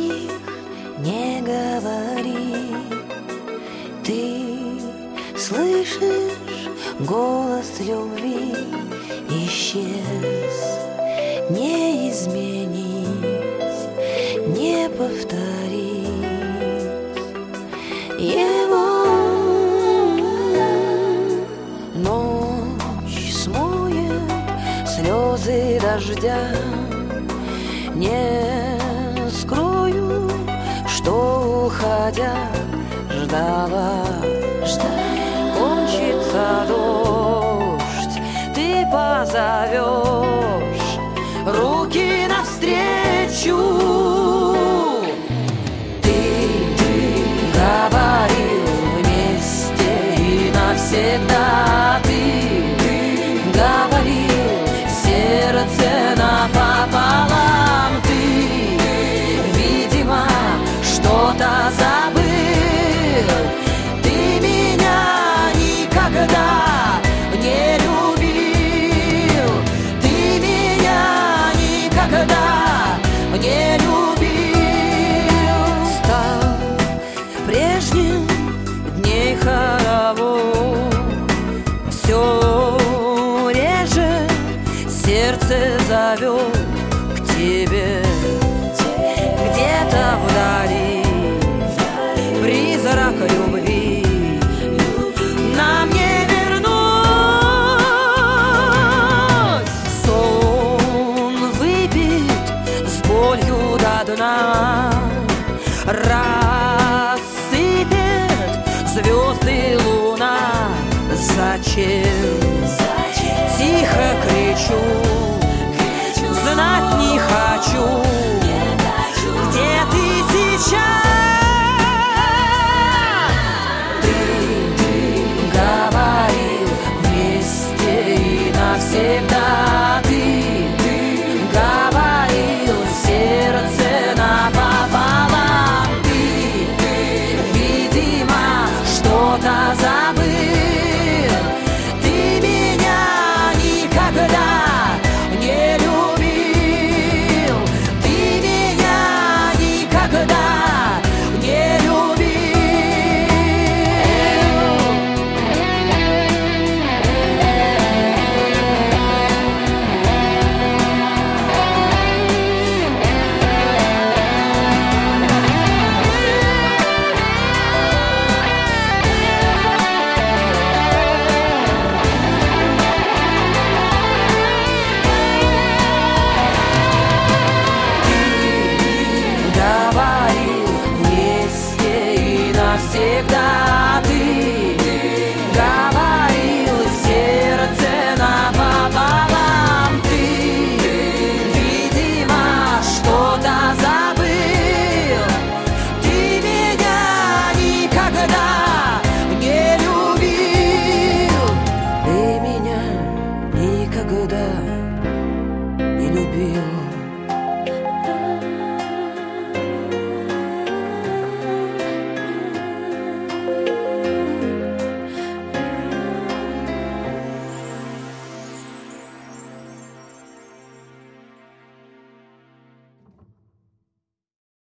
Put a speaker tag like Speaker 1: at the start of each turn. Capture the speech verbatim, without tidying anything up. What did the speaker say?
Speaker 1: них не говори. Ты слышишь голос любви, исчез, не изменить, не повторить его. Ночь смоет слезы дождя, не скрою, что, уходя, ждала, ждала. Кончится дождь, ты позовешь, руки навстречу. Ты, ты говорил вместе и навсегда. Ты, ты говорил сердце напополам. Ты, видимо, что-то забыл. Ты меня никогда не любил. Ты меня никогда не любил. Стал прежним дней хоровод, все реже сердце зовет к тебе. Где-то вдали призрак любви нам не вернуть. Сон выпит с болью до дна, рассыпет звезды луна. Зачем? Тихо кричу, знать не хочу, где ты сейчас. Ты, ты говорил вместе и навсегда. Ты, ты говорил сердце напополам. Ты, ты, видимо, что-то забыл. Ты меня никогда не любил. Ты меня никогда не говорил вместе и навсегда.